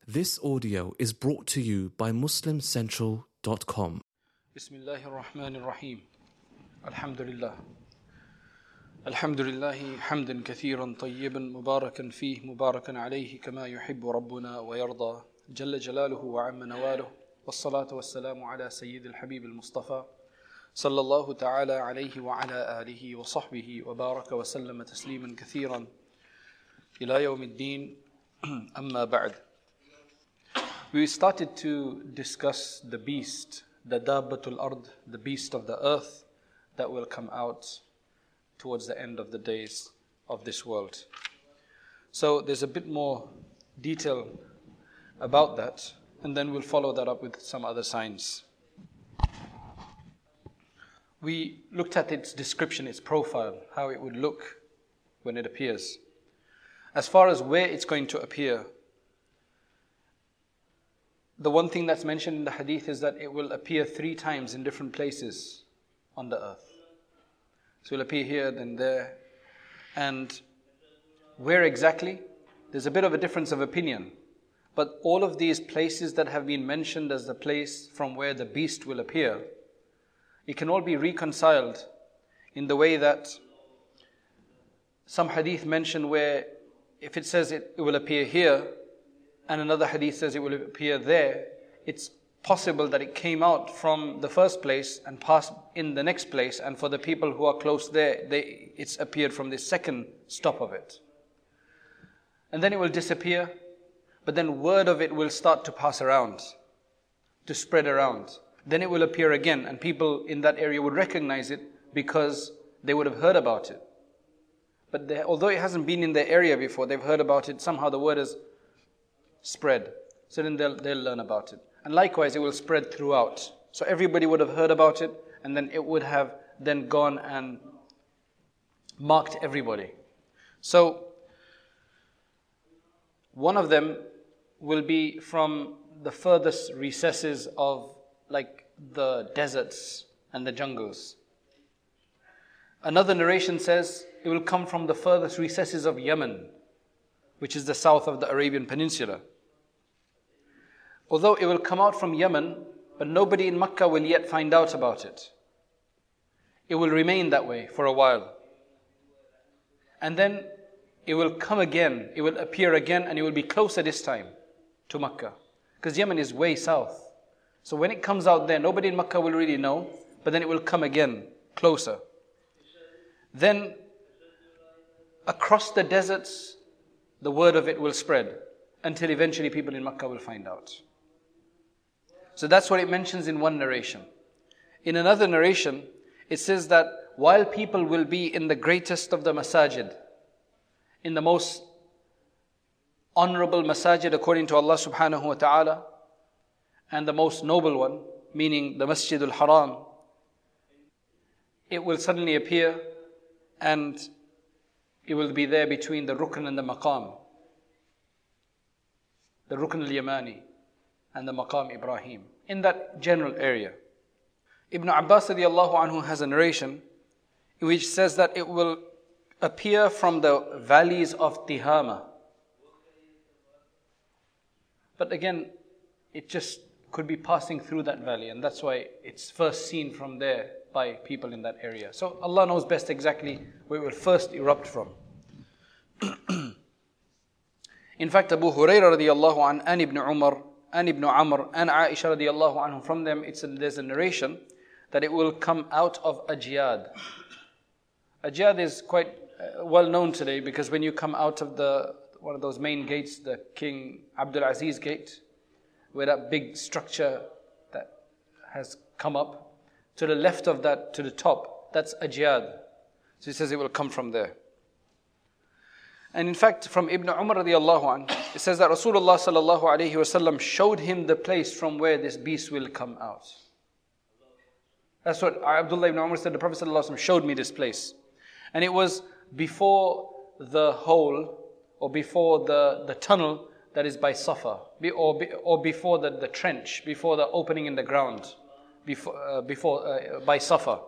This audio is brought to you by MuslimCentral.com. Bismillahir Rahmanir Rahim. Alhamdulillah. Alhamdulillahi hamdan kathiran tayyiban mubarakan fih mubarakan alayhi kama yuhibbu Rabbuna wa yarda. Jalla jalaluhu wa amma nawaluhu. Wassalatu wassalamu ala Sayyidil Habib al-Mustafa. Sallallahu ta'ala alayhi wa ala alihi wa sahbihi wa baraka wa sallama tasliman kathiran. Ila yawmiddin. Amma ba'd. We started to discuss the beast, the Dabbatul Ard, the beast of the earth that will come out towards the end of the days of this world. So there's a bit more detail about that, and then we'll follow that up with some other signs. We looked at its description, its profile, how it would look when it appears. As far as where it's going to appear, the one thing that's mentioned in the hadith is that it will appear 3 times in different places on the earth. So it will appear here, then there. And where exactly? There's a bit of a difference of opinion. But all of these places that have been mentioned as the place from where the beast will appear, it can all be reconciled in the way that some hadith mention where if it says it will appear here, and another hadith says it will appear there, it's possible that it came out from the first place and passed in the next place, and for the people who are close there, it's appeared from the second stop of it. And then it will disappear, but then word of it will start to pass around, to spread around. Then it will appear again, and people in that area would recognize it because they would have heard about it. But although it hasn't been in their area before, they've heard about it, somehow the word has spread. So then they'll learn about it. And likewise, it will spread throughout. So everybody would have heard about it, and then it would have then gone and marked everybody. So one of them will be from the furthest recesses of like the deserts and the jungles. Another narration says it will come from the furthest recesses of Yemen, which is the south of the Arabian Peninsula. Although it will come out from Yemen, but nobody in Makkah will yet find out about it. It will remain that way for a while. And then it will come again, it will appear again, and it will be closer this time to Makkah. Because Yemen is way south. So when it comes out there, nobody in Makkah will really know, but then it will come again, closer. Then across the deserts, the word of it will spread until eventually people in Makkah will find out. So that's what it mentions in one narration. In another narration, it says that while people will be in the greatest of the masajid, in the most honorable masajid according to Allah subhanahu wa ta'ala, and the most noble one, meaning the Masjid al-Haram, it will suddenly appear and it will be there between the Rukn and the Maqam, the Rukn al-Yamani and the Maqam Ibrahim, in that general area. Ibn Abbas radiallahu anhu has a narration in which says that it will appear from the valleys of Tihama. But again, it just could be passing through that valley, and that's why it's first seen from there by people in that area. So Allah knows best exactly where it will first erupt from. In fact, Abu Hurairah radiallahu anhu and Ibn Umar and Ibn Amr and Aisha radiallahu anhu, from them there's a narration that it will come out of Ajyad. Ajyad is quite well known today because when you come out of one of those main gates, the King Abdul Aziz gate, where that big structure that has come up, to the left of that, to the top, that's Ajyad. So he says it will come from there. And in fact, from Ibn Umar radiallahu anhu, it says that Rasulullah sallallahu alayhi wasallam showed him the place from where this beast will come out. That's what Abdullah ibn Umar said, the Prophet sallallahu alayhi wasallam showed me this place. And it was before the hole, or before the tunnel that is by Safa, or before the trench, before the opening in the ground, by Safa.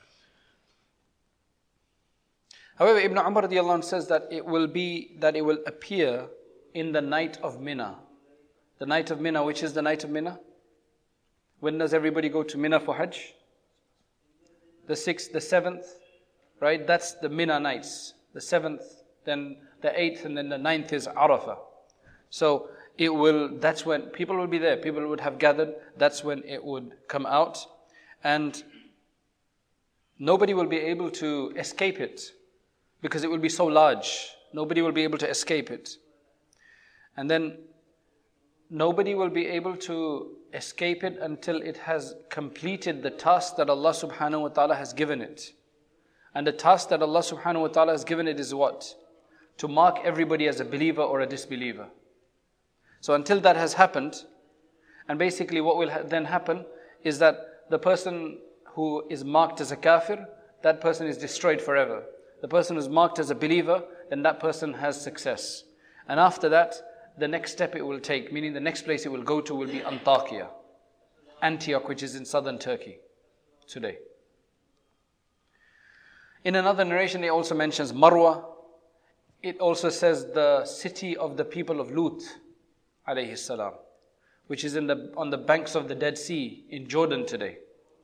However, Ibn Umar radiallahu anh says that it will appear in the night of Mina, The night of Mina. Which is the night of Mina? When does everybody go to Mina for Hajj? The 6th, the 7th, right? That's the Mina nights. The 7th, then the 8th, and then the 9th is Arafah. So that's when people will be there. People would have gathered. That's when it would come out. And nobody will be able to escape it because it will be so large. Nobody will be able to escape it. And then nobody will be able to escape it until it has completed the task that Allah subhanahu wa ta'ala has given it. And the task that Allah subhanahu wa ta'ala has given it is what? To mark everybody as a believer or a disbeliever. So until that has happened, and basically what will then happen is that the person who is marked as a kafir, that person is destroyed forever. The person who is marked as a believer, then that person has success. And after that, the next step it will take, meaning the next place it will go to will be Antakya, Antioch, which is in southern Turkey today. In another narration, it also mentions Marwa. It also says the city of the people of Lut, alayhi salam, which is on the banks of the Dead Sea in Jordan today.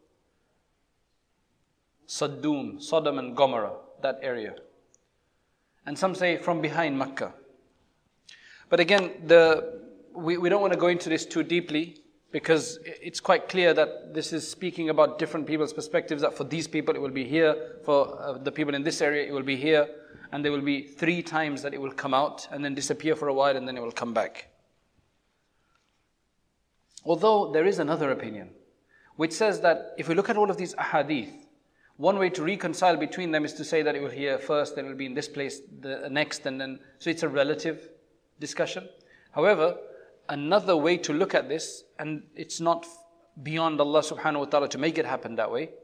Saddum, Sodom and Gomorrah, that area. And some say from behind Mecca. But again, we don't want to go into this too deeply because it's quite clear that this is speaking about different people's perspectives, that for these people it will be here, for the people in this area it will be here, and there will be 3 times that it will come out and then disappear for a while and then it will come back. Although there is another opinion which says that if we look at all of these ahadith, one way to reconcile between them is to say that it will here first, then it will be in this place the next, and then so it's a relative discussion. However, another way to look at this, and it's not beyond Allah subhanahu wa ta'ala to make it happen that way,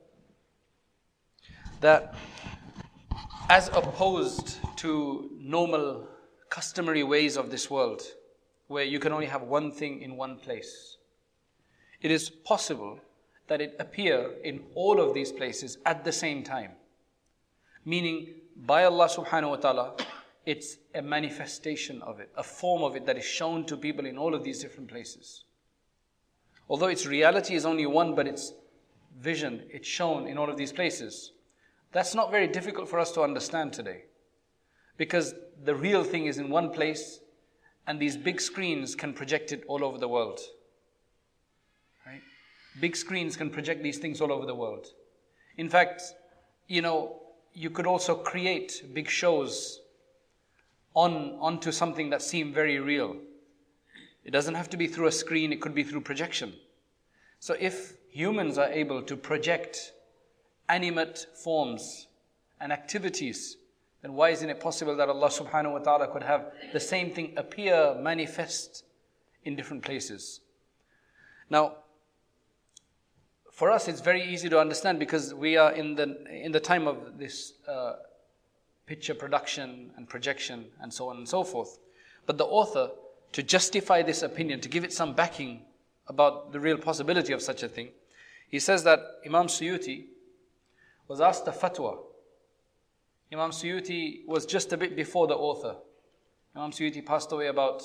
that as opposed to normal customary ways of this world where you can only have one thing in one place, it is possible that it appear in all of these places at the same time. Meaning, by Allah subhanahu wa ta'ala, it's a manifestation of it, a form of it that is shown to people in all of these different places. Although its reality is only one, but its vision, it's shown in all of these places. That's not very difficult for us to understand today. Because the real thing is in one place, and these big screens can project it all over the world. Right? Big screens can project these things all over the world. In fact, you could also create big shows onto something that seem very real. It doesn't have to be through a screen, it could be through projection. So if humans are able to project animate forms and activities, then why isn't it possible that Allah subhanahu wa ta'ala could have the same thing appear, manifest in different places? Now, for us it's very easy to understand because we are in the time of this picture production and projection and so on and so forth. But the author, to justify this opinion, to give it some backing about the real possibility of such a thing, he says that Imam Suyuti was asked a fatwa. Imam Suyuti was just a bit before the author. Imam Suyuti passed away about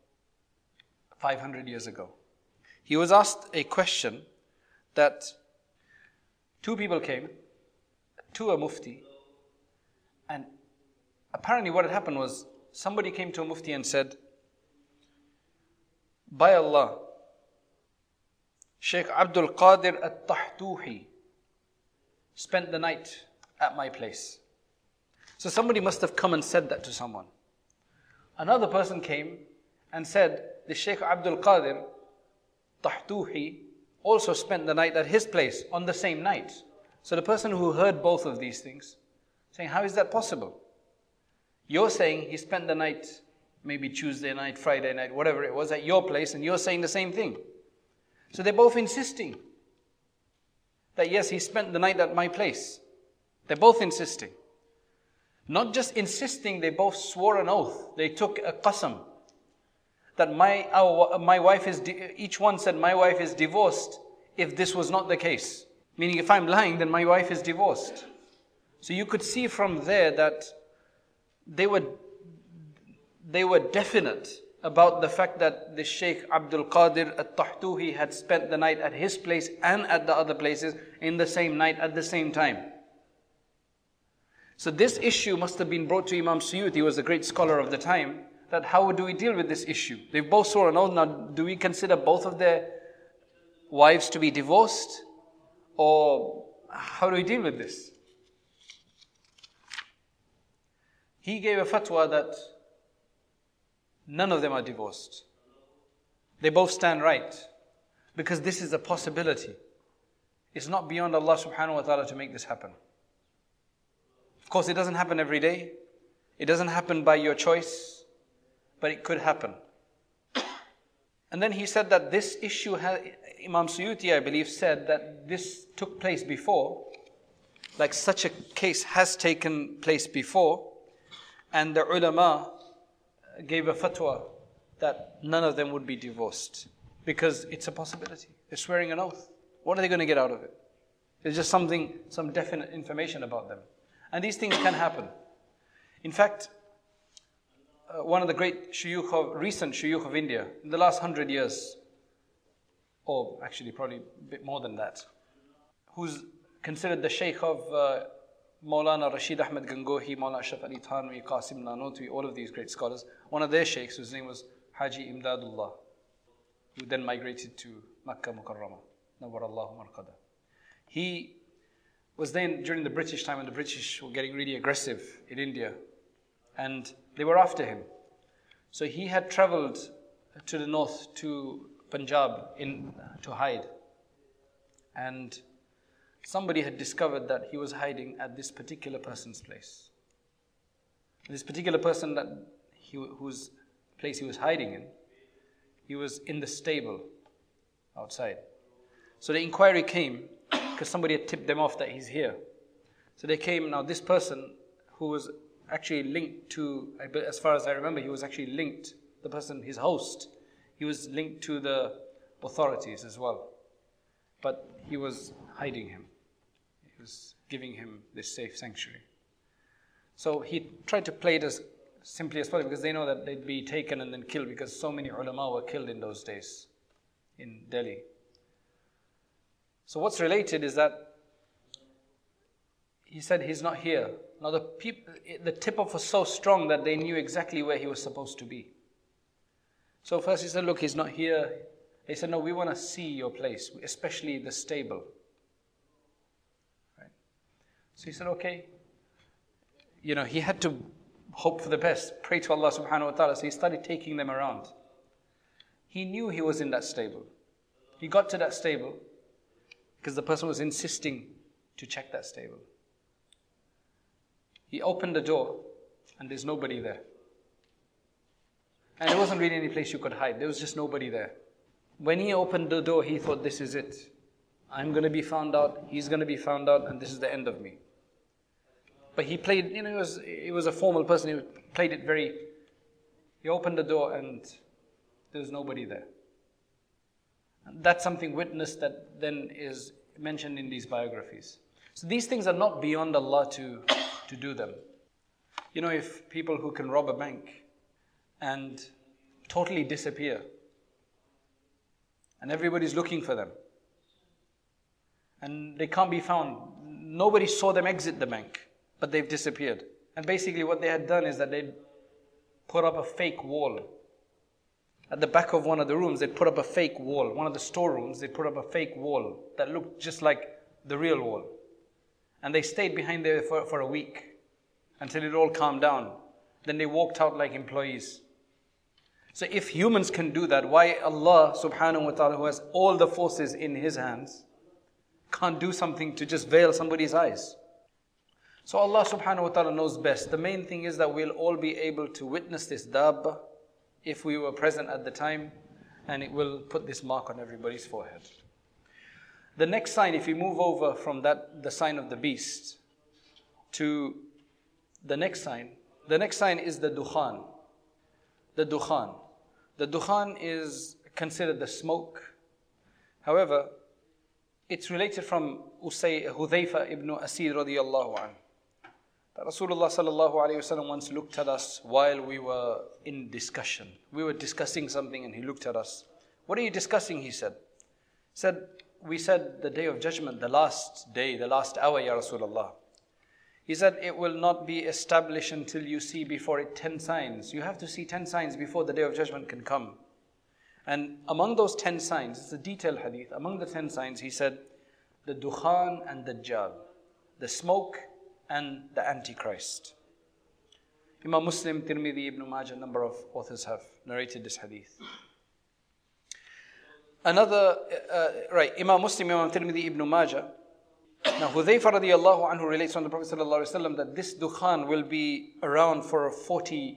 500 years ago. He was asked a question that 2 people came to a mufti, and apparently what had happened was somebody came to a mufti and said, by Allah, Sheikh Abdul Qadir al-Tahtuhi spent the night at my place. So somebody must have come and said that to someone. Another person came and said, the Sheikh Abdul Qadir Tahtuhi also spent the night at his place on the same night. So the person who heard both of these things, saying, how is that possible? You're saying he spent the night, maybe Tuesday night, Friday night, whatever it was, at your place, and you're saying the same thing. So they're both insisting that yes, he spent the night at my place. They're both insisting. Not just insisting, they both swore an oath. They took a qasam. That my wife is, each one said, my wife is divorced if this was not the case. Meaning if I'm lying, then my wife is divorced. So you could see from there that they were definite about the fact that the Shaykh Abdul Qadir al-Tahtuhi had spent the night at his place and at the other places in the same night at the same time. So this issue must have been brought to Imam Suyuti, who was a great scholar of the time, that how do we deal with this issue? They both saw an oath. Now, do we consider both of their wives to be divorced? Or how do we deal with this? He gave a fatwa that none of them are divorced. They both stand right. Because this is a possibility. It's not beyond Allah subhanahu wa ta'ala to make this happen. Of course, it doesn't happen every day. It doesn't happen by your choice. But it could happen. And then he said that this issue, Imam Suyuti, I believe, said that this took place before. Like such a case has taken place before. And the ulama gave a fatwa that none of them would be divorced. Because it's a possibility. They're swearing an oath. What are they going to get out of it? There's just some definite information about them. And these things can happen. In fact, one of the great recent shuyukh of India, in the last 100 years, or actually probably a bit more than that, who's considered the Shaykh of Maulana Rashid Ahmed Gangohi, Maulana Ashraf Ali Thanwi, Qasim Nanotwi, all of these great scholars. One of their shaykhs, whose name was Haji Imdadullah, who then migrated to Makkah Mukarramah, Nawwarallahu Marqada. He was then during the British time when the British were getting really aggressive in India, and they were after him. So he had travelled to the north, to Punjab, to hide. And somebody had discovered that he was hiding at this particular person's place. This particular person whose place he was hiding in, he was in the stable outside. So the inquiry came because somebody had tipped them off that he's here. So they came. Now this person who was actually linked to, as far as I remember, he was actually linked, the person, his host, he was linked to the authorities as well. But he was hiding him. He was giving him this safe sanctuary. So he tried to play it as simply as possible, because they know that they'd be taken and then killed, because so many ulama were killed in those days in Delhi. So what's related is that he said he's not here. Now the tip-off was so strong that they knew exactly where he was supposed to be. So first he said, look, he's not here. They said, no, we want to see your place, especially the stable. Right? So he said, okay. You know, he had to hope for the best, pray to Allah subhanahu wa ta'ala. So he started taking them around. He knew he was in that stable. He got to that stable because the person was insisting to check that stable. He opened the door and there's nobody there. And there wasn't really any place you could hide. There was just nobody there. When he opened the door, he thought, this is it. I'm going to be found out, he's going to be found out, and this is the end of me. But he played, he was a formal person. He played it he opened the door and there was nobody there. And that's something witnessed that then is mentioned in these biographies. So these things are not beyond Allah to do them. You know, if people who can rob a bank and totally disappear, and everybody's looking for them, and they can't be found, nobody saw them exit the bank, but they've disappeared. And basically what they had done is that they'd put up a fake wall. At the back of one of the rooms, they'd put up a fake wall. One of the storerooms, they'd put up a fake wall that looked just like the real wall. And they stayed behind there for a week until it all calmed down. Then they walked out like employees. So if humans can do that, why Allah subhanahu wa ta'ala, who has all the forces in His hands, can't do something to just veil somebody's eyes? So Allah subhanahu wa ta'ala knows best. The main thing is that we'll all be able to witness this dabba if we were present at the time, and it will put this mark on everybody's forehead. The next sign, if we move over from that, the sign of the beast, to the next sign is the dukhan. The dukhan. The dukhan is considered the smoke. However, it's related from Hudhayfa ibn Asid radiyallahu anhu, That Rasulullah sallallahu alayhi wasallam once looked at us while we were in discussion. We were discussing something and he looked at us. What are you discussing? He said. We said the day of judgment, the last day, the last hour, Ya Rasulullah. He said, it will not be established until you see before it 10 signs. You have to see 10 signs before the day of judgment can come. And among those 10 signs, it's a detailed hadith, among the 10 signs, he said, the Dukhan and Dajjal, the smoke and the Antichrist. Imam Muslim, Tirmidhi, Ibn Majah, a number of authors have narrated this hadith. Imam Muslim, Imam Tirmidhi, Ibn Majah. Now, Hudhayfa radiallahu anhu relates from the Prophet sallallahu alaihi wasallam that this Dukhan will be around for 40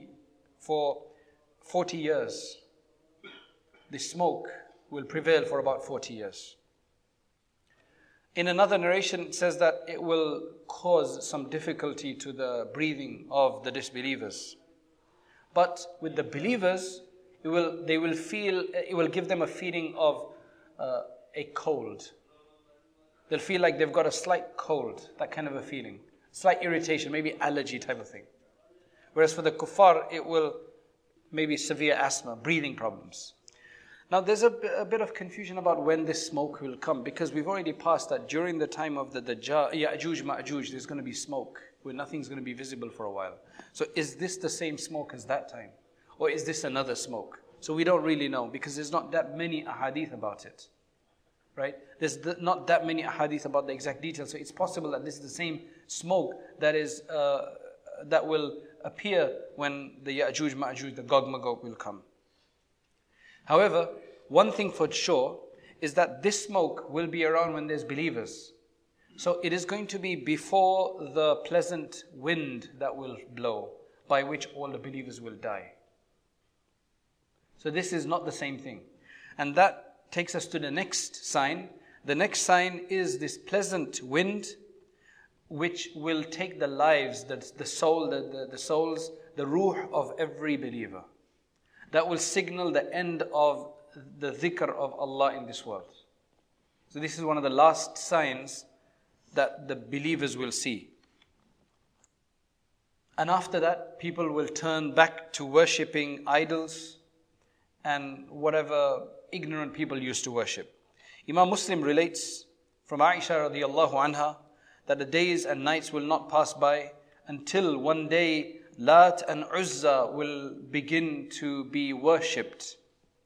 years. The smoke will prevail for about 40 years. In another narration, it says that it will cause some difficulty to the breathing of the disbelievers. But with the believers, it will give them a feeling of a cold. They'll feel like they've got a slight cold, that kind of a feeling. Slight irritation, maybe allergy type of thing. Whereas for the kuffar, it will maybe severe asthma, breathing problems. Now there's a bit of confusion about when this smoke will come, because we've already passed that during the time of the Ya'juj Ma'juj, there's going to be smoke, where nothing's going to be visible for a while. So is this the same smoke as that time? Or is this another smoke? So we don't really know, because there's not that many ahadith about it. Right? There's not that many ahadith about the exact details. So it's possible that this is the same smoke that will appear when the Ya'juj Ma'juj, the Gog Magog will come. However, one thing for sure is that this smoke will be around when there's believers. So it is going to be before the pleasant wind that will blow, by which all the believers will die. So this is not the same thing. And that takes us to the next sign. The next sign is this pleasant wind, which will take the lives, the souls, the ruh of every believer. That will signal the end of the dhikr of Allah in this world. So this is one of the last signs that the believers will see. And after that, people will turn back to worshipping idols and whatever ignorant people used to worship. Imam Muslim relates from Aisha radiallahu anha that the days and nights will not pass by until one day Lat and Uzza will begin to be worshipped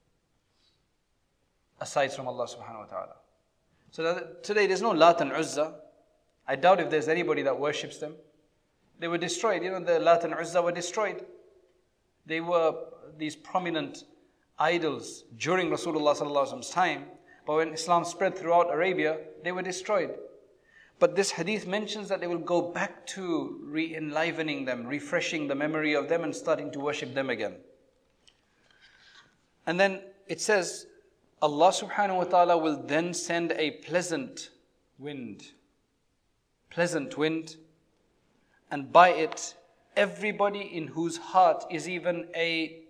aside from Allah subhanahu wa ta'ala. So today there's no Lat and Uzza. I doubt if there's anybody that worships them. They were destroyed. The Lat and Uzza were destroyed. They were these prominent idols during Rasulullah sallallahu alaihi wasallam's time. But when Islam spread throughout Arabia, they were destroyed. But this hadith mentions that they will go back to re-enlivening them, refreshing the memory of them and starting to worship them again. And then it says, Allah subhanahu wa ta'ala will then send a pleasant wind, and by it, everybody in whose heart is even a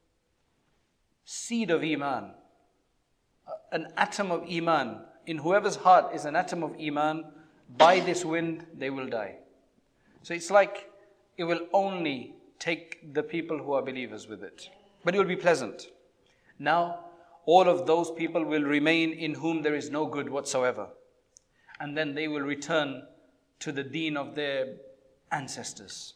seed of Iman, an atom of Iman, in whoever's heart is an atom of Iman, by this wind they will die. So it's like it will only take the people who are believers with it. But it will be pleasant. Now, all of those people will remain in whom there is no good whatsoever. And then they will return to the deen of their ancestors.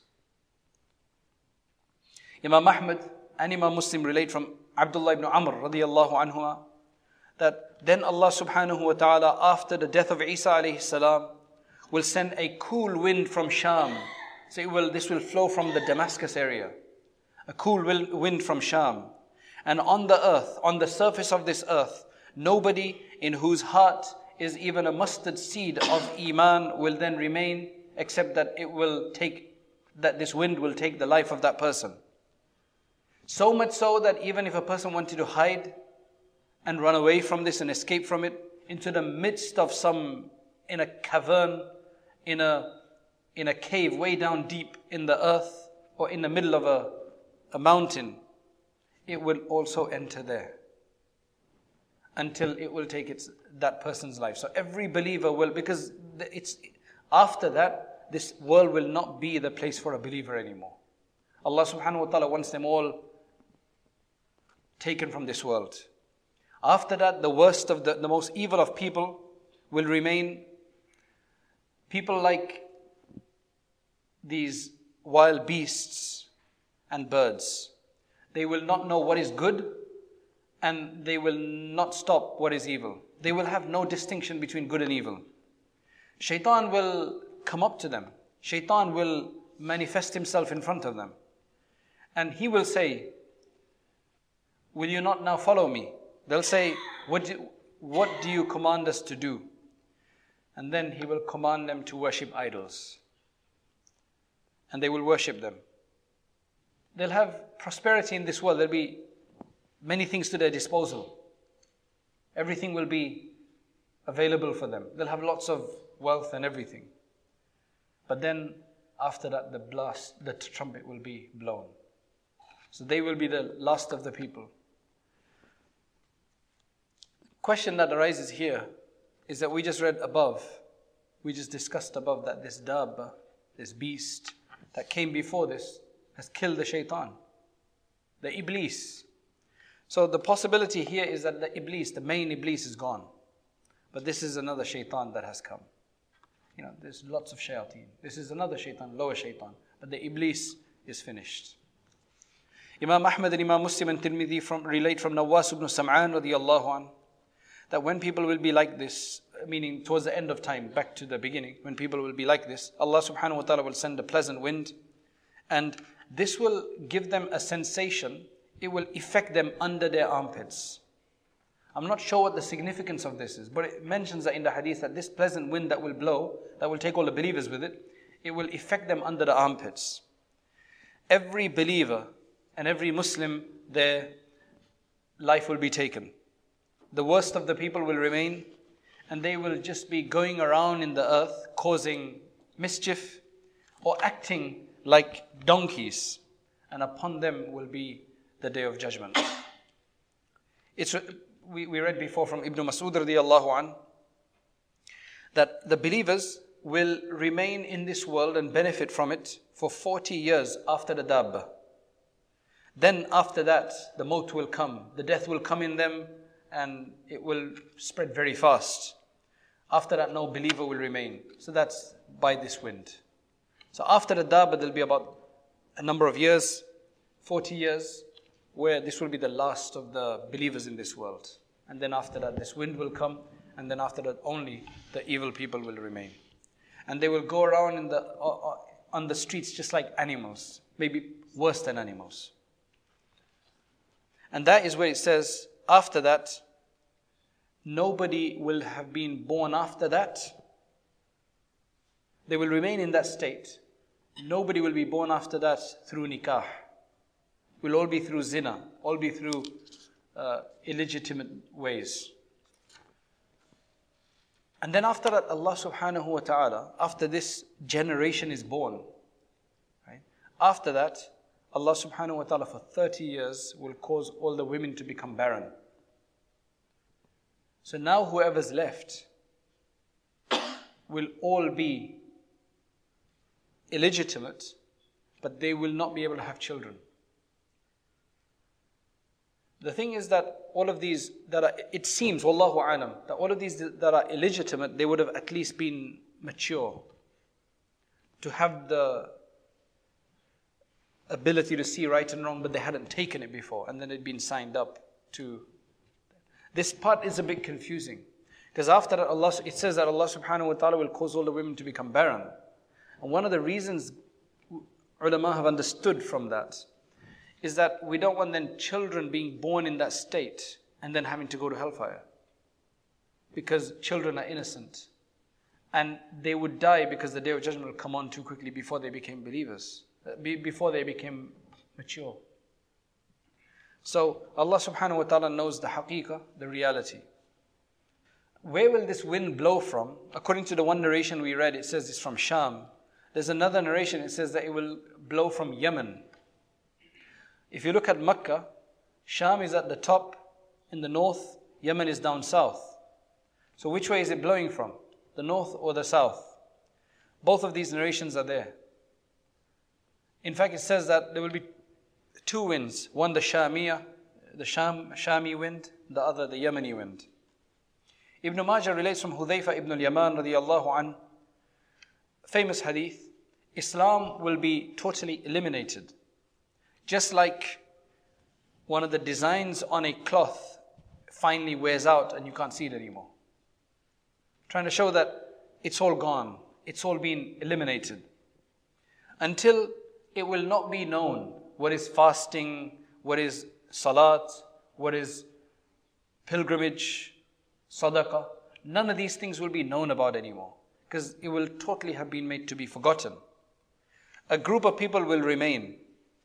Imam Ahmad and Imam Muslim relate from Abdullah ibn Amr radiallahu anhuma that then Allah subhanahu wa ta'ala, after the death of Isa alayhi salam, will send a cool wind from Sham. So this will flow from the Damascus area. A cool wind from Sham. And on the earth, on the surface of this earth, nobody in whose heart is even a mustard seed of Iman will then remain, except that this wind will take the life of that person. So much so that even if a person wanted to hide and run away from this and escape from it into the midst of in a cavern, in a cave way down deep in the earth, or in the middle of a mountain, it will also enter there until it will take that person's life. So every believer will, because it's after that, that this world will not be the place for a believer anymore. Allah subhanahu wa ta'ala wants them all taken from this world. After that, the worst of the most evil of people will remain people like these wild beasts and birds. They will not know what is good and they will not stop what is evil. They will have no distinction between good and evil. Shaitan will come up to them. Shaitan will manifest himself in front of them. And he will say, will you not now follow me? They'll say, what do you command us to do? And then he will command them to worship idols. And they will worship them. They'll have prosperity in this world. There'll be many things to their disposal. Everything will be available for them. They'll have lots of wealth and everything. But then after that, the trumpet will be blown. So they will be the last of the people. Question that arises here is that we just read above, we just discussed above that this dabba, this beast that came before this, has killed the shaitan, the iblis. So the possibility here is that the iblis, the main iblis, is gone. But this is another shaitan that has come. There's lots of shayateen. This is another shaitan, lower shaitan. But the iblis is finished. Imam Ahmad and Imam Muslim and Tirmidhi relate from Nawas ibn Sam'an radiyallahu anhu, that when people will be like this, meaning towards the end of time, back to the beginning, when people will be like this, Allah subhanahu wa ta'ala will send a pleasant wind, and this will give them a sensation, it will affect them under their armpits. I'm not sure what the significance of this is, but it mentions that in the hadith that this pleasant wind that will blow, that will take all the believers with it, it will affect them under the armpits. Every believer and every Muslim, their life will be taken. The worst of the people will remain, and they will just be going around in the earth causing mischief or acting like donkeys, and upon them will be the day of judgment. We read before from Ibn Mas'ud radiyallahu an, that the believers will remain in this world and benefit from it for 40 years after the dabba. Then after that, the maut will come, the death will come in them, and it will spread very fast. After that, no believer will remain. So that's by this wind. So after the dabba, there'll be about a number of years, 40 years, where this will be the last of the believers in this world. And then after that, this wind will come, and then after that, only the evil people will remain. And they will go around on the streets just like animals, maybe worse than animals. And that is where it says, after that, nobody will have been born after that. They will remain in that state. Nobody will be born after that through nikah. It will all be through zina, all be through illegitimate ways. And then after that, Allah subhanahu wa ta'ala, after this generation is born, right? After that, Allah subhanahu wa ta'ala for 30 years will cause all the women to become barren. So now whoever's left will all be illegitimate, but they will not be able to have children. The thing is that all of these that are, it seems, wallahu alam, that all of these that are illegitimate, they would have at least been mature to have the ability to see right and wrong, but they hadn't taken it before, and then it'd been signed up to. This part is a bit confusing, because after that, it says that Allah subhanahu wa ta'ala will cause all the women to become barren. And one of the reasons ulama have understood from that is that we don't want then children being born in that state and then having to go to hellfire, because children are innocent and they would die because the day of judgment will come on too quickly before they became believers, before they became mature. So Allah subhanahu wa ta'ala knows the haqiqah, the reality. Where will this wind blow from? According to the one narration we read, it says it's from Sham. There's another narration, it says that it will blow from Yemen. If you look at Mecca, Sham is at the top in the north, Yemen is down south. So which way is it blowing from? The north or the south? Both of these narrations are there. In fact, it says that there will be two winds. One the Shamiya, the Shami wind, the other the Yemeni wind. Ibn Majah relates from Hudhayfa ibn al-Yaman radiyallahu an, famous hadith, Islam will be totally eliminated. Just like one of the designs on a cloth finally wears out and you can't see it anymore. Trying to show that it's all gone. It's all been eliminated. Until it will not be known what is fasting, what is salat, what is pilgrimage, sadaqah. None of these things will be known about anymore, because it will totally have been made to be forgotten. A group of people will remain.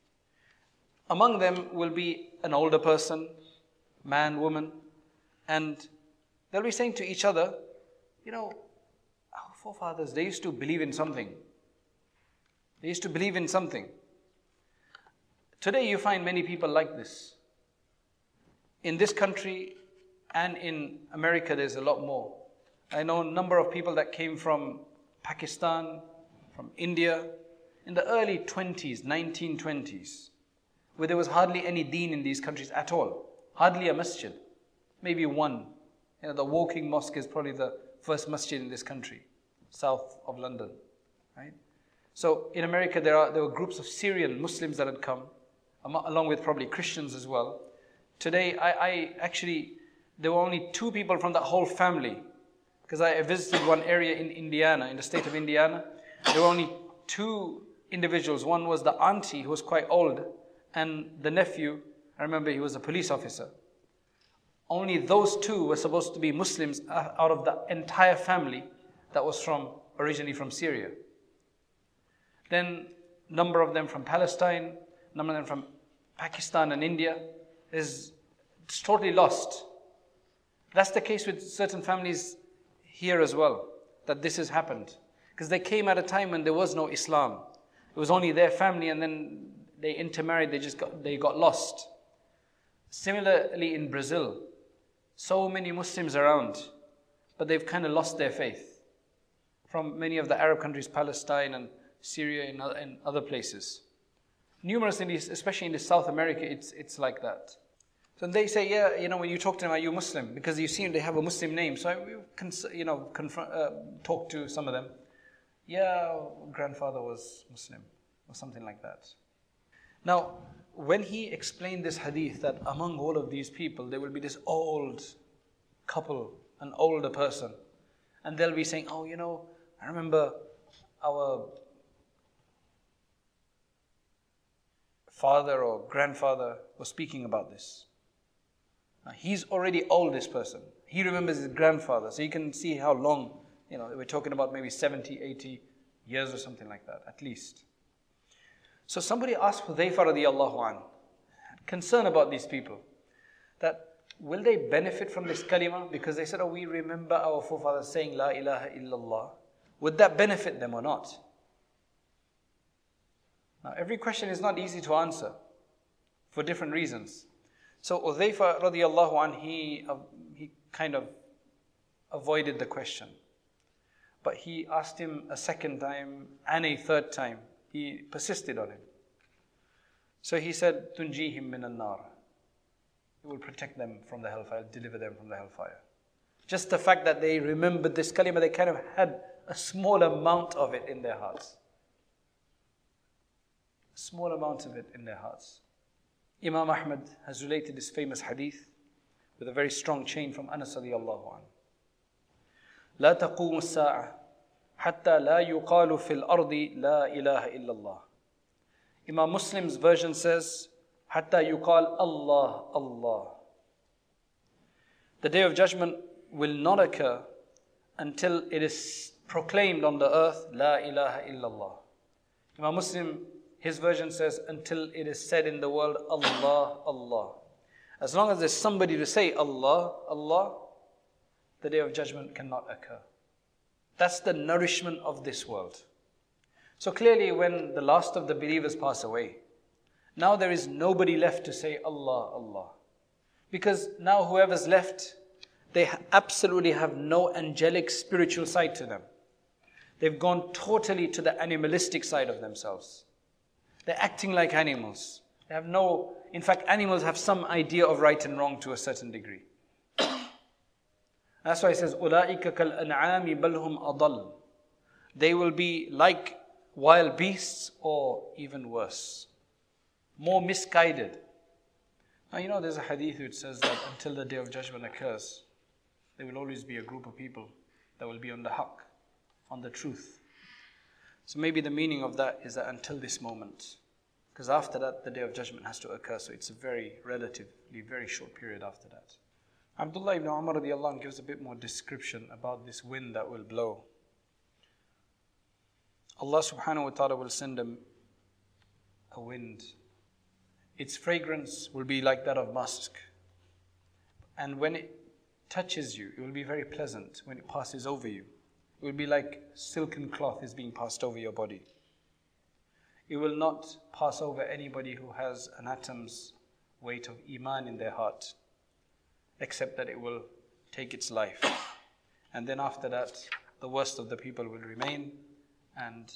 Among them will be an older person, man, woman, and they'll be saying to each other, you know, our forefathers, they used to believe in something. They used to believe in something. Today you find many people like this. In this country and in America there's a lot more. I know a number of people that came from Pakistan, from India, in the early 20s, 1920s, where there was hardly any deen in these countries at all. Hardly a masjid. Maybe one. The walking mosque is probably the first masjid in this country, south of London. Right? So in America there were groups of Syrian Muslims that had come, along with probably Christians as well. Today there were only two people from that whole family, because I visited one area in Indiana, in the state of Indiana. There were only two individuals. One was the auntie, who was quite old, and the nephew, I remember he was a police officer. Only those two were supposed to be Muslims out of the entire family that was originally from Syria. Then number of them from Palestine, number of them from Pakistan and India. It's totally lost. That's the case with certain families here as well, that this has happened. Because they came at a time when there was no Islam. It was only their family, and then they intermarried, they got lost. Similarly in Brazil, so many Muslims around, but they've kind of lost their faith. From many of the Arab countries, Palestine and Syria and other places. Numerous in these, especially in South America, it's like that. So they say, yeah, when you talk to them, are you Muslim? Because you see they have a Muslim name. So I talk to some of them. Yeah, grandfather was Muslim, or something like that. Now, when he explained this hadith, that among all of these people, there will be this old couple, an older person, and they'll be saying, I remember our father or grandfather was speaking about this. Now, he's already old, this person. He remembers his grandfather, so you can see how long, we're talking about maybe 70, 80 years or something like that, at least. So somebody asked Hudhayfa radiyallahu an, concern about these people, that will they benefit from this kalima? Because they said, we remember our forefathers saying La ilaha illallah. Would that benefit them or not? Now, every question is not easy to answer for different reasons. So Hudhayfa radiyallahu an, he kind of avoided the question. But he asked him a second time and a third time. He persisted on him. So he said, Tunjihim min an-nar. It will protect them from the hellfire, deliver them from the hellfire. Just the fact that they remembered this kalima, they kind of had a small amount of it in their hearts. A small amount of it in their hearts. Imam Ahmad has related this famous hadith with a very strong chain from Anas radiyallahu anhu. لا تقوم الساعة حتى لا يقال في الأرض لا إله إلا الله. Imam Muslim's version says, حتى يقال Allah, Allah. The day of judgment will not occur until it is proclaimed on the earth, La ilaha illallah. Imam Muslim, his version says, until it is said in the world, Allah, Allah. As long as there's somebody to say Allah, Allah, the day of judgment cannot occur. That's the nourishment of this world. So clearly when the last of the believers pass away, now there is nobody left to say Allah, Allah. Because now whoever's left, they absolutely have no angelic spiritual side to them. They've gone totally to the animalistic side of themselves. They're acting like animals. They have no, in fact, animals have some idea of right and wrong to a certain degree. That's why it says, أُولَٰئِكَ كَالْأَنْعَامِ بَلْ هُمْ أَضَلُّ. They will be like wild beasts or even worse. More misguided. Now there's a hadith which says that until the day of judgment occurs, there will always be a group of people that will be on the haqq, on the truth. So maybe the meaning of that is that until this moment. Because after that, the day of judgment has to occur. So it's a relatively very short period after that. Abdullah ibn Umar radiallahu anh gives a bit more description about this wind that will blow. Allah subhanahu wa ta'ala will send a wind. Its fragrance will be like that of musk. And when it touches you, it will be very pleasant when it passes over you. It will be like silken cloth is being passed over your body. It will not pass over anybody who has an atom's weight of iman in their heart, except that it will take its life. And then after that, the worst of the people will remain, and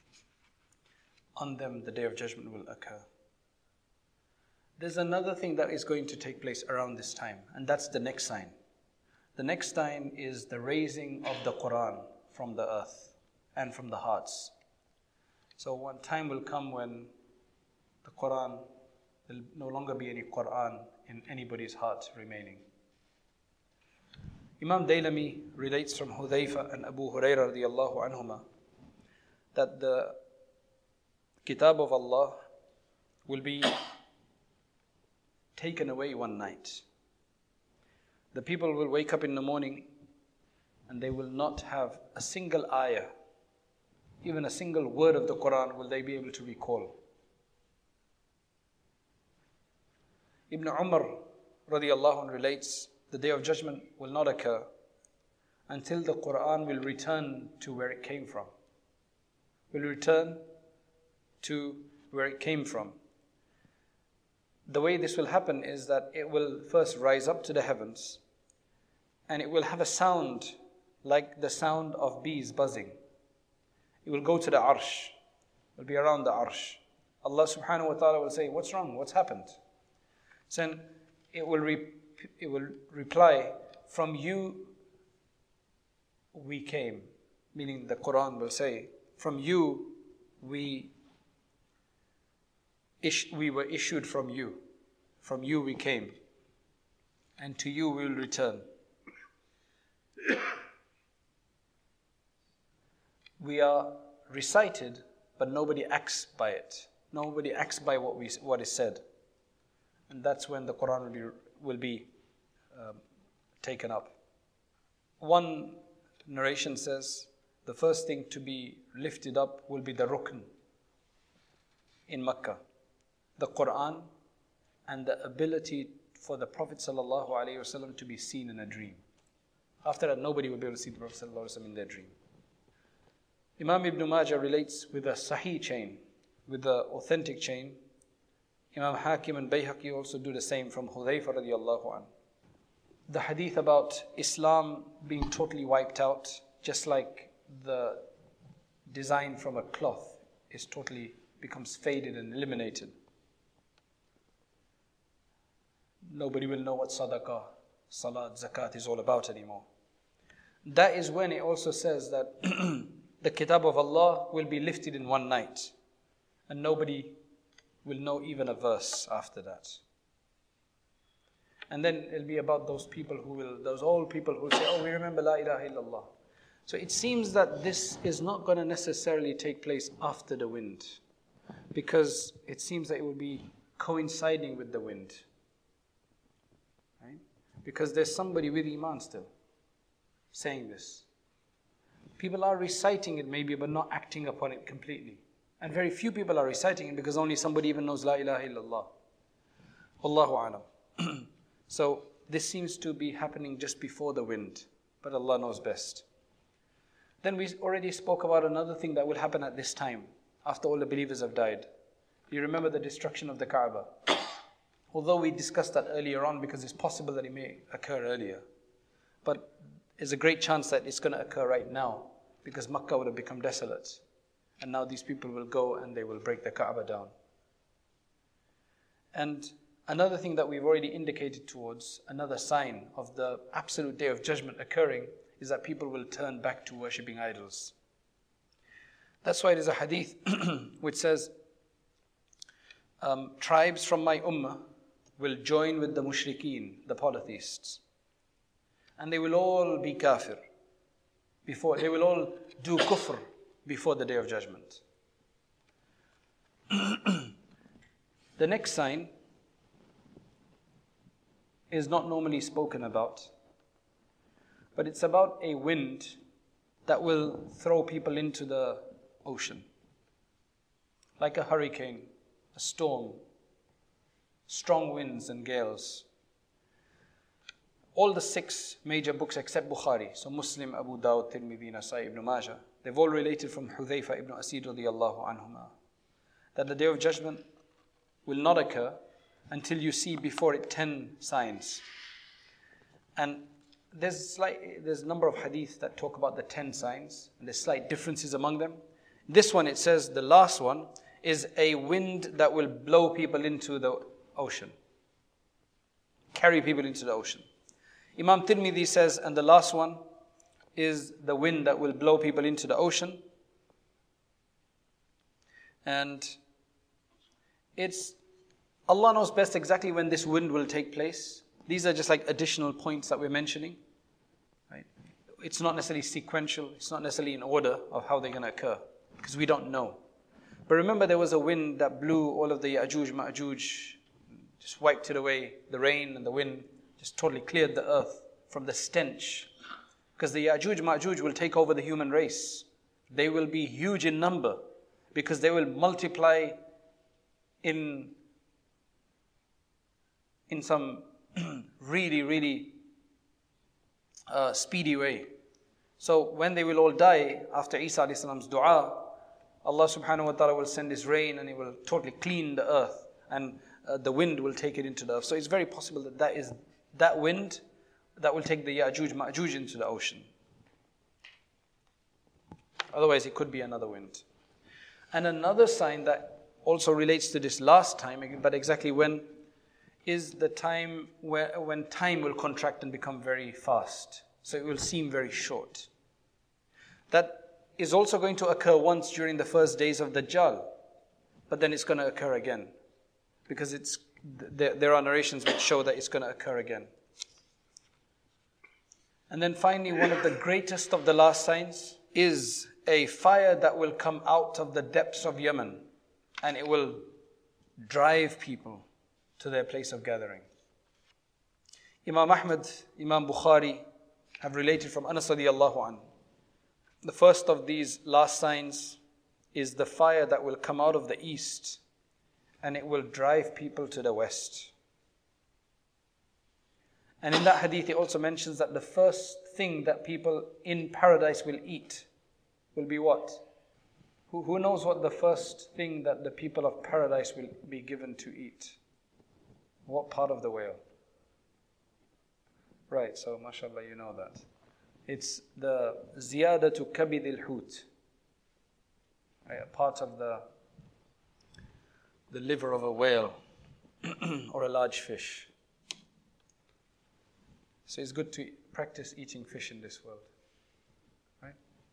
on them the day of judgment will occur. There's another thing that is going to take place around this time, and that's the next sign. The next sign is the raising of the Quran from the earth and from the hearts. So one time will come when the Quran, there will no longer be any Quran in anybody's heart remaining. Imam Daylami relates from Hudhayfa and Abu Hurairah radiallahu anhuma that the Kitab of Allah will be taken away one night. The people will wake up in the morning and they will not have a single ayah, even a single word of the Quran will they be able to recall. Ibn Umar radiallahu anhu relates, the day of judgment will not occur until the Quran will return to where it came from. Will return to where it came from. The way this will happen is that it will first rise up to the heavens and it will have a sound like the sound of bees buzzing. It will go to the arsh. It will be around the arsh. Allah subhanahu wa ta'ala will say, what's wrong? What's happened? So it will reply, from you we came. Meaning the Quran will say, from you we were issued from you. From you we came. And to you we will return. We are recited, but nobody acts by it. Nobody acts by what is said. And that's when the Quran will be taken up. One narration says, the first thing to be lifted up will be the rukn in Mecca. The Quran and the ability for the Prophet ﷺ to be seen in a dream. After that, nobody will be able to see the Prophet ﷺ in their dream. Imam Ibn Majah relates with a sahih chain, with the authentic chain. Imam Hakim and Bayhaqi also do the same from Hudhayfa radiallahu anhu. The hadith about Islam being totally wiped out, just like the design from a cloth is totally becomes faded and eliminated. Nobody will know what sadaqah, salat, zakat is all about anymore. That is when it also says that the Kitab of Allah will be lifted in one night and nobody will know even a verse after that. And then it'll be about those old people who will say, oh, we remember La ilaha illallah. So it seems that this is not going to necessarily take place after the wind, because it seems that it will be coinciding with the wind. Right? Because there's somebody with Iman still saying this. People are reciting it maybe, but not acting upon it completely. And very few people are reciting it because only somebody even knows La ilaha illallah. Wallahu alam. So this seems to be happening just before the wind, but Allah knows best. Then we already spoke about another thing that will happen at this time, after all the believers have died. You remember the destruction of the Kaaba. Although we discussed that earlier on because it's possible that it may occur earlier. But there's a great chance that it's going to occur right now. because Makkah would have become desolate. And now these people will go and they will break the Kaaba down. And another thing that we've already indicated towards, another sign of the absolute day of judgment occurring, is that people will turn back to worshipping idols. That's why there's a hadith which says, tribes from my ummah will join with the mushrikeen, the polytheists. And they will all be kafir. They will all do kufr before the day of judgment. The next sign is not normally spoken about, but it's about a wind that will throw people into the ocean. Like a hurricane, a storm, strong winds and gales. All the 6 major books except Bukhari, so Muslim, Abu Dawud, Tirmidhi, Nasai, Ibn Majah, they've all related from Hudhayfa ibn Asid radiyallahu anhuma, that the day of judgment will not occur until you see before it 10 signs. And there's a number of hadith that talk about the 10 signs, and there's slight differences among them. This one, it says, the last one is a wind that will blow people into the ocean. Carry people into the ocean. Imam Tirmidhi says, and the last one is the wind that will blow people into the ocean. And Allah knows best exactly when this wind will take place. These are just like additional points that we're mentioning. Right? It's not necessarily sequential. It's not necessarily in order of how they're going to occur, because we don't know. But remember, there was a wind that blew all of the Ya'juj, Ma'juj, just wiped it away. The rain and the wind just totally cleared the earth from the stench. Because the Ya'juj, Ma'juj will take over the human race. They will be huge in number, because they will multiply in some really, really speedy way. So when they will all die, after Isa alayhi salam's dua, Allah subhanahu wa ta'ala will send His rain and He will totally clean the earth, and the wind will take it into the earth. So it's very possible that is that wind that will take the Ya'juj Ma'juj into the ocean. Otherwise it could be another wind. And another sign that also relates to this last time, but exactly when, is the time when time will contract and become very fast. So it will seem very short. That is also going to occur once during the first days of Dajjal, but then it's going to occur again, because there are narrations which show that it's going to occur again. And then finally, one of the greatest of the last signs is a fire that will come out of the depths of Yemen, and it will drive people to their place of gathering. Imam Ahmad, Imam Bukhari have related from Anas radiyallahu anhu. The first of these last signs is the fire that will come out of the east, and it will drive people to the west. And in that hadith it also mentions that the first thing that people in paradise will eat will be what? Who knows what the first thing that the people of paradise will be given to eat? What part of the whale? Right, so mashallah, you know that. It's the ziyadatu kabid al-hut, right, a part of the liver of a whale or a large fish. So it's good to practice eating fish in this world, right?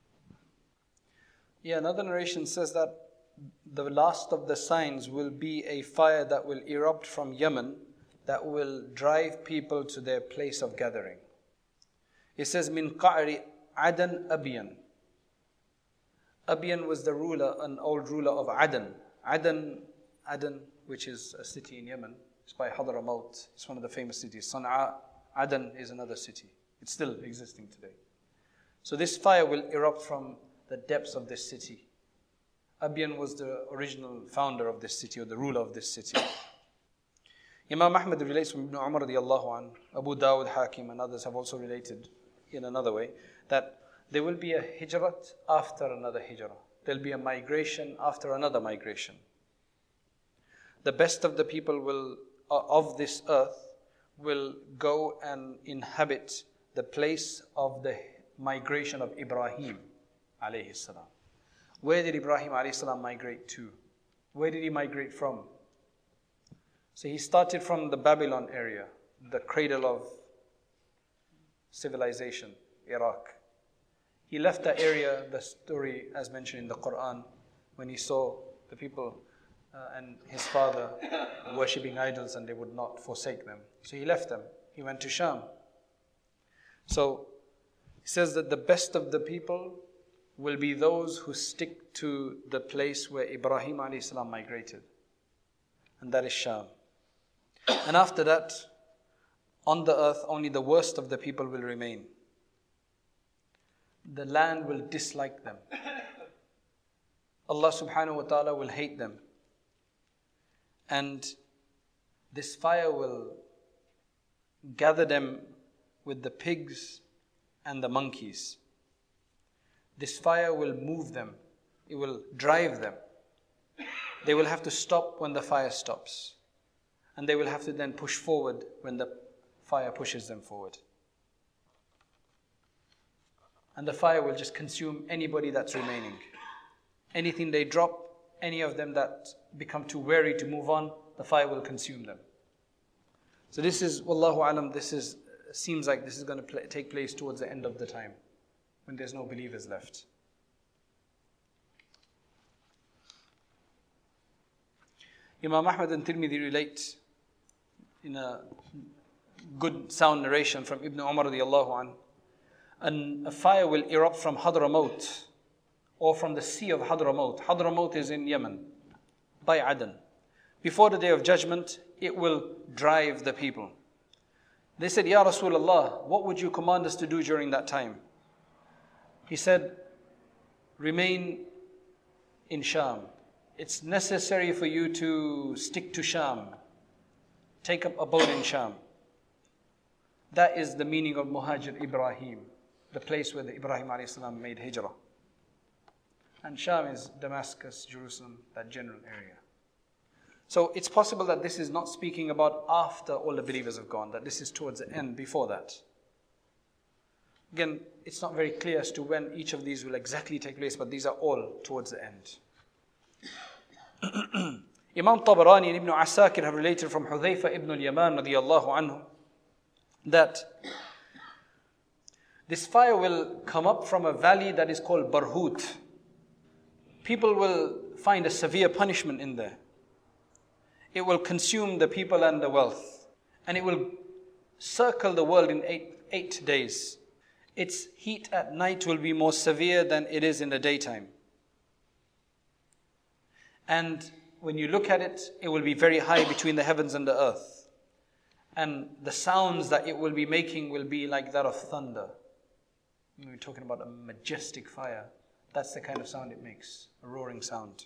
Yeah, another narration says that the last of the signs will be a fire that will erupt from Yemen that will drive people to their place of gathering. It says, Min qa'ri Adan Abiyan. Abiyan was the ruler, an old ruler of Adan. Adan, which is a city in Yemen. It's by Hadramaut. It's one of the famous cities. Sana'a, Adan is another city. It's still existing today. So this fire will erupt from the depths of this city. Abiyan was the original founder of this city, or the ruler of this city. Imam Ahmad relates from Ibn Umar radiyallahu anhu, Abu Dawud, Hakim, and others have also related in another way, that there will be a hijrat after another hijrah. There'll be a migration after another migration. The best of the people of this earth will go and inhabit the place of the migration of Ibrahim alayhi salam. Where did Ibrahim alayhi salam migrate to? Where did he migrate from? So he started from the Babylon area, the cradle of civilization, Iraq. He left that area, the story as mentioned in the Quran, when he saw the people and his father worshipping idols and they would not forsake them. So he left them. He went to Sham. So he says that the best of the people will be those who stick to the place where Ibrahim alayhi salam migrated. And that is Sham. And after that, on the earth, only the worst of the people will remain. The land will dislike them. Allah subhanahu wa ta'ala will hate them. And this fire will gather them with the pigs and the monkeys. This fire will move them. It will drive them. They will have to stop when the fire stops. And they will have to then push forward when the fire pushes them forward. And the fire will just consume anybody that's remaining. Anything they drop, any of them that become too weary to move on, the fire will consume them. So this is, wallahu alam, seems like this is going to take place towards the end of the time, when there's no believers left. Imam Ahmad and Tirmidhi relate in a good sound narration from Ibn Umar radiallahu anh, and a fire will erupt from Hadramaut, or from the sea of Hadramaut. Hadramaut is in Yemen, by Aden. Before the day of judgment, it will drive the people. They said, Ya Rasulullah, what would you command us to do during that time? He said, remain in Sham. It's necessary for you to stick to Sham. Take up abode in Sham. That is the meaning of Muhajir Ibrahim, the place where the Ibrahim a.s. made hijrah. And Sham is Damascus, Jerusalem, that general area. So it's possible that this is not speaking about after all the believers have gone, that this is towards the end, before that. Again, it's not very clear as to when each of these will exactly take place, but these are all towards the end. Imam Tabarani and Ibn Asakir have related from Hudhayfa ibn al-Yaman radiyallahu anhu that this fire will come up from a valley that is called Barhut. People will find a severe punishment in there. It will consume the people and the wealth. And it will circle the world in eight days. Its heat at night will be more severe than it is in the daytime. And when you look at it, it will be very high between the heavens and the earth. And the sounds that it will be making will be like that of thunder. We're talking about a majestic fire. That's the kind of sound it makes, a roaring sound.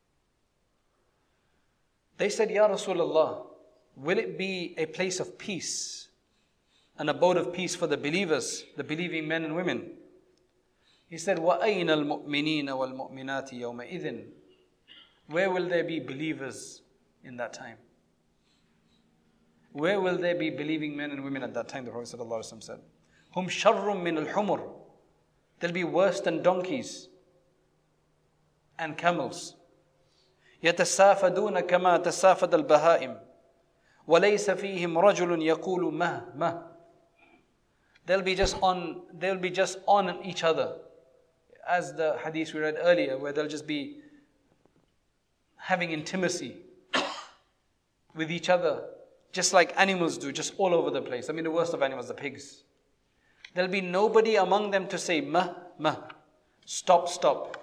They said, Ya Rasulullah, will it be a place of peace, an abode of peace for the believers, the believing men and women? He said, وَأَيْنَ الْمُؤْمِنِينَ وَالْمُؤْمِنَاتِ يَوْمَئِذٍ. Where will there be believers in that time? Where will there be believing men and women at that time? The Prophet ﷺ said, هُمْ شَرٌّ مِّنَ الْحُمُرِ. They'll be worse than donkeys and camels. يَتَسَافَدُونَ كَمَا تَسَافَدَ الْبَهَائِمِ وَلَيْسَ فِيهِمْ رَجُلٌ يَقُولُ مَهْ مَهْ. They'll be just on each other. As the hadith we read earlier, where they'll just be having intimacy with each other, just like animals do, just all over the place. I mean, the worst of animals, the pigs. There'll be nobody among them to say, mah, mah, stop, stop.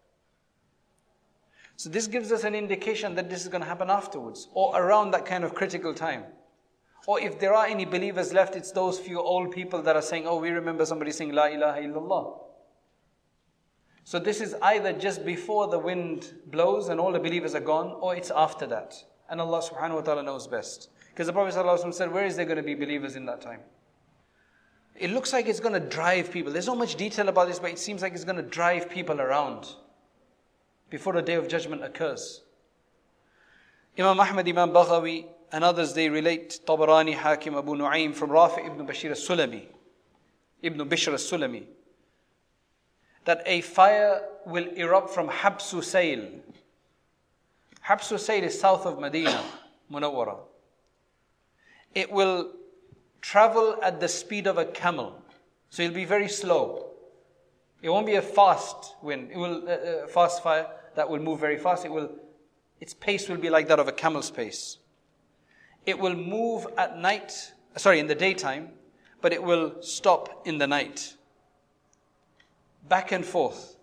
So this gives us an indication that this is going to happen afterwards, or around that kind of critical time. Or if there are any believers left, it's those few old people that are saying, oh, we remember somebody saying, La ilaha illallah. So this is either just before the wind blows and all the believers are gone, or it's after that. And Allah subhanahu wa ta'ala knows best. Because the Prophet ﷺ said, where is there going to be believers in that time? It looks like it's going to drive people. There's not much detail about this, but it seems like it's going to drive people around before the day of judgment occurs. Imam Ahmad, Imam Baghawi, and others, they relate Tabarani, Hakim, Abu Nu'aym from Rafi ibn Bashir al-Sulami, Ibn Bishr al-Sulami. that a fire will erupt from Habsu Sayl. Habsu Sayl is south of Medina Munawwara. It will travel at the speed of a camel. So it'll be very slow. It won't be a fast wind. It will fast fire that will move very fast. Its pace will be like that of a camel's pace. It will move at night, in the daytime, but it will stop in the night. Back and forth.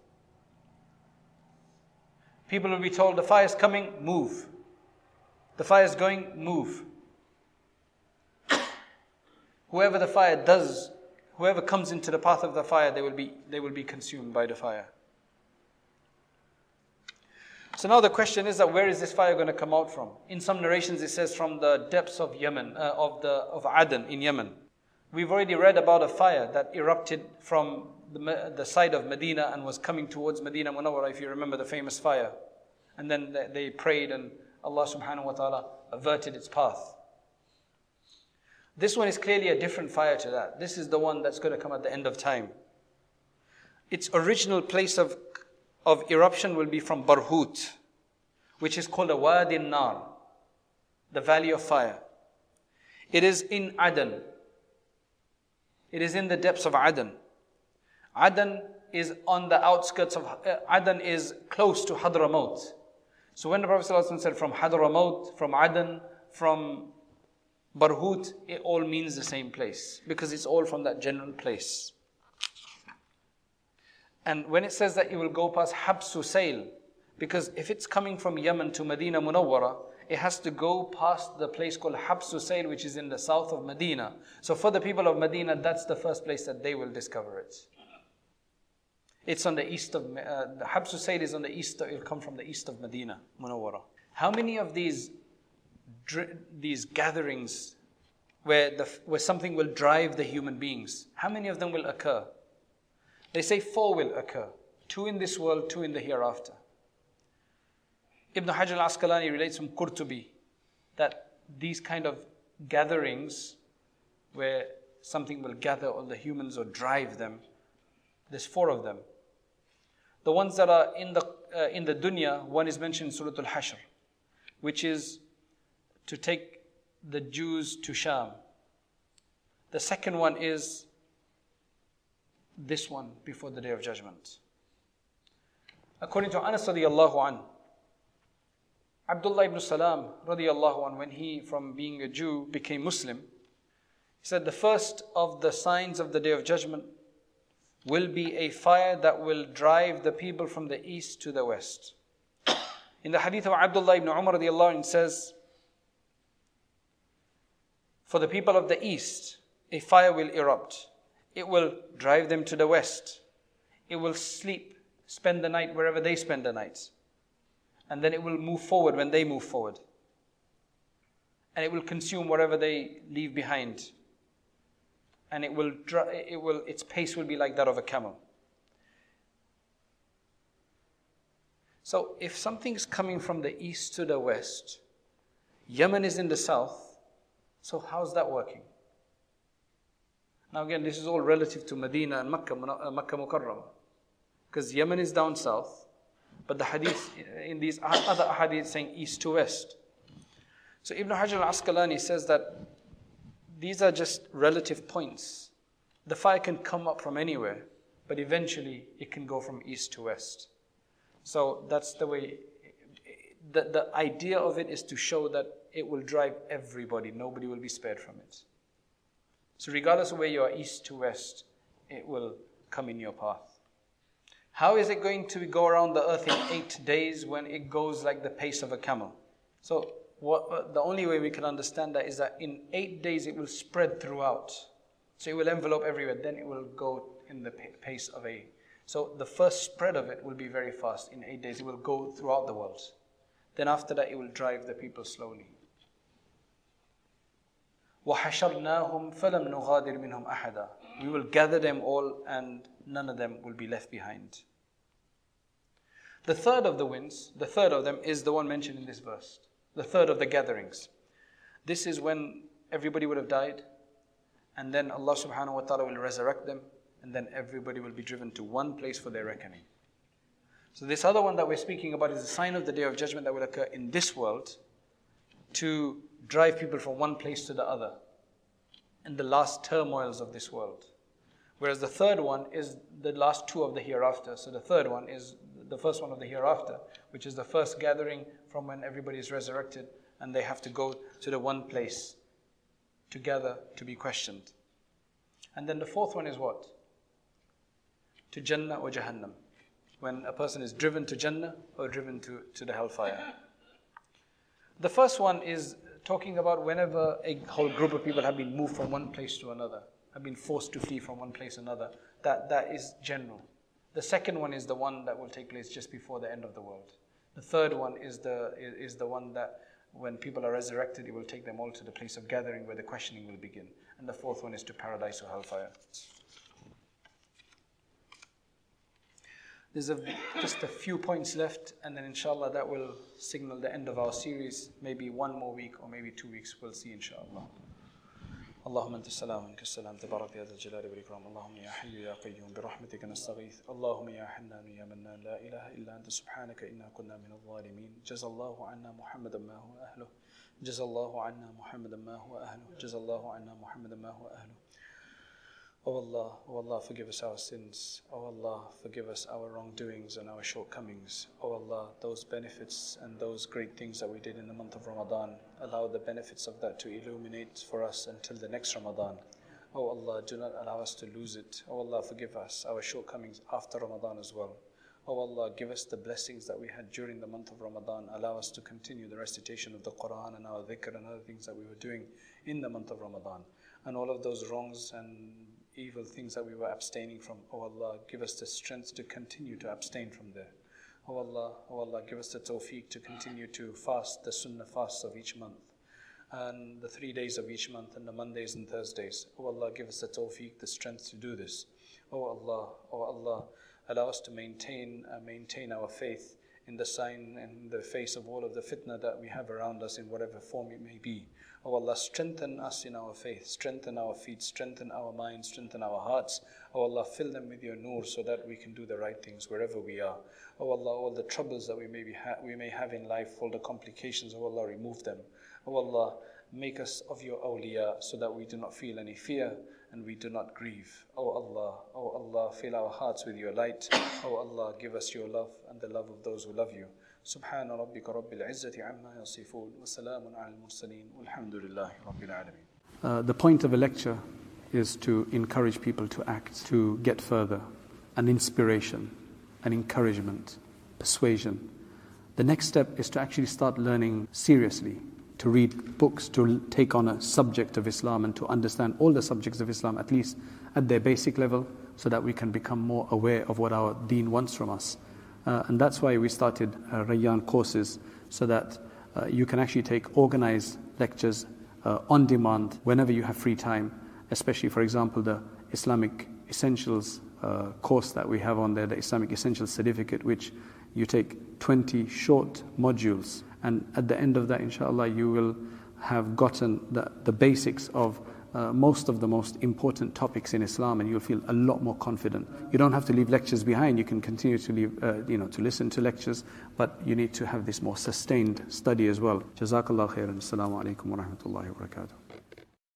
People will be told, the fire is coming, move. The fire is going, move. Whoever comes into the path of the fire, they will be consumed by the fire. So now the question is that where is this fire going to come out from? In some narrations it says from the depths of Yemen, of Aden in Yemen. We've already read about a fire that erupted from the side of Medina and was coming towards Medina Munawwara, if you remember the famous fire. And then they prayed and Allah subhanahu wa ta'ala averted its path. This one is clearly a different fire to that. This is the one that's going to come at the end of time. Its original place of eruption will be from Barhut, which is called a Wadi Nar, the valley of fire. It is in Aden. It is in the depths of Aden. Aden is on the outskirts of, Aden is close to Hadramaut. So when the Prophet ﷺ said from Hadramaut, from Aden, from Barhut, it all means the same place because it's all from that general place. And when it says that it will go past Habsu Sayl, because if it's coming from Yemen to Medina Munawwara, it has to go past the place called Habsu Sayl, which is in the south of Medina. So for the people of Medina, that's the first place that they will discover it. It's on the east of, the Habsu Sayl is on the east, it will come from the east of Medina Munawwara. How many of these gatherings where something will drive the human beings, how many of them will occur? They say 4 will occur. 2 in this world, 2 in the hereafter. Ibn Hajar al-Asqalani relates from Qurtubi that these kind of gatherings where something will gather all the humans or drive them, there's 4 of them. The ones that are in the dunya, one is mentioned in Surah Al-Hashr, which is to take the Jews to Sham. The second one is this one before the Day of Judgment. According to Anas radiallahu an, Abdullah ibn Salam radiallahu an, when he from being a Jew became Muslim, he said the first of the signs of the Day of Judgment will be a fire that will drive the people from the east to the west. In the hadith of Abdullah ibn Umar radiallahu an, it says, for the people of the east, a fire will erupt. It will drive them to the west. It will spend the night wherever they spend the night. And then it will move forward when they move forward. And it will consume whatever they leave behind. And its pace will be like that of a camel. So if something's coming from the east to the west, Yemen is in the south, so how's that working? Now again, this is all relative to Medina and Makkah Mukarramah. Because Yemen is down south, but the hadith, in these other hadith saying east to west. So Ibn Hajar al-Asqalani says that these are just relative points. The fire can come up from anywhere, but eventually it can go from east to west. So that's the way, the idea of it is to show that it will drive everybody, nobody will be spared from it. So regardless of where you are, east to west, it will come in your path. How is it going to go around the earth in 8 days when it goes like the pace of a camel? So the only way we can understand that is that in 8 days it will spread throughout. So it will envelope everywhere, then it will go in the pace of a... So the first spread of it will be very fast. In 8 days it will go throughout the world. Then after that it will drive the people slowly. وَحَشَرْنَاهُمْ فَلَمْ نُغَادِرْ مِنْهُمْ أَحَدًا. We will gather them all and none of them will be left behind. The third of the winds, the third of them is the one mentioned in this verse. The third of the gatherings. This is when everybody would have died and then Allah subhanahu wa ta'ala will resurrect them and then everybody will be driven to one place for their reckoning. So this other one that we're speaking about is a sign of the Day of Judgment that will occur in this world to drive people from one place to the other in the last turmoils of this world. Whereas the third one is the last two of the hereafter. So the third one is the first one of the hereafter, which is the first gathering from when everybody is resurrected and they have to go to the one place together to be questioned. And then the fourth one is what? To Jannah or Jahannam. When a person is driven to Jannah or driven to the hellfire. The first one is talking about whenever a whole group of people have been moved from one place to another, have been forced to flee from one place to another. That is general. The second one is the one that will take place just before the end of the world. The third one is the one that when people are resurrected, it will take them all to the place of gathering where the questioning will begin. And the fourth one is to paradise or hellfire. There's just a few points left, and then inshallah that will signal the end of our series. Maybe one more week or maybe 2 weeks, we'll see inshallah. اللهم أنت السلام ومنك السلام تبارك يا ذا الجلال والإكرام اللهم يا حي يا قيوم برحمتك نستغيث اللهم يا حنان يا منان لا إله إلا أنت سبحانك إنا كنا من الظالمين جزى الله عنا محمدا ما هو أهله جزى الله عنا محمدا ما هو أهله جزى الله عنا محمدا ما هو أهله. Oh Allah, forgive us our sins. Oh Allah, forgive us our wrongdoings and our shortcomings. Oh Allah, those benefits and those great things that we did in the month of Ramadan, allow the benefits of that to illuminate for us until the next Ramadan. Oh Allah, do not allow us to lose it. Oh Allah, forgive us our shortcomings after Ramadan as well. Oh Allah, give us the blessings that we had during the month of Ramadan. Allow us to continue the recitation of the Quran and our dhikr and other things that we were doing in the month of Ramadan. And all of those wrongs and evil things that we were abstaining from. Oh Allah, give us the strength to continue to abstain from there. Oh Allah, give us the tawfiq to continue to fast the sunnah fasts of each month. And the 3 days of each month and the Mondays and Thursdays. Oh Allah, give us the tawfiq, the strength to do this. Oh Allah, allow us to maintain our faith in the sign and the face of all of the fitna that we have around us in whatever form it may be. Oh Allah, strengthen us in our faith, strengthen our feet, strengthen our minds, strengthen our hearts. Oh Allah, fill them with your nur so that we can do the right things wherever we are. Oh Allah, all the troubles that we may have in life, all the complications, oh Allah, remove them. Oh Allah, make us of your awliya so that we do not feel any fear and we do not grieve. Oh Allah, fill our hearts with your light. Oh Allah, give us your love and the love of those who love you. سبحان ربك رب العزة عما يصفون وسلام على المرسلين والحمد لله رب العالمين. The point of a lecture is to encourage people to act, to get further, an inspiration, an encouragement, persuasion. The next step is to actually start learning seriously, to read books, to take on a subject of Islam and to understand all the subjects of Islam, at least at their basic level, so that we can become more aware of what our deen wants from us. And that's why we started Rayyan courses, so that you can actually take organized lectures on demand whenever you have free time, especially, for example, the Islamic Essentials course that we have on there, the Islamic Essentials Certificate, which you take 20 short modules. And at the end of that, inshallah, you will have gotten the basics of most of the most important topics in Islam, and you'll feel a lot more confident. You don't have to leave lectures behind. You can continue to leave, to listen to lectures, but you need to have this more sustained study as well. Jazakallah khairan. Assalamu alaikum wa rahmatullahi wa barakatuh.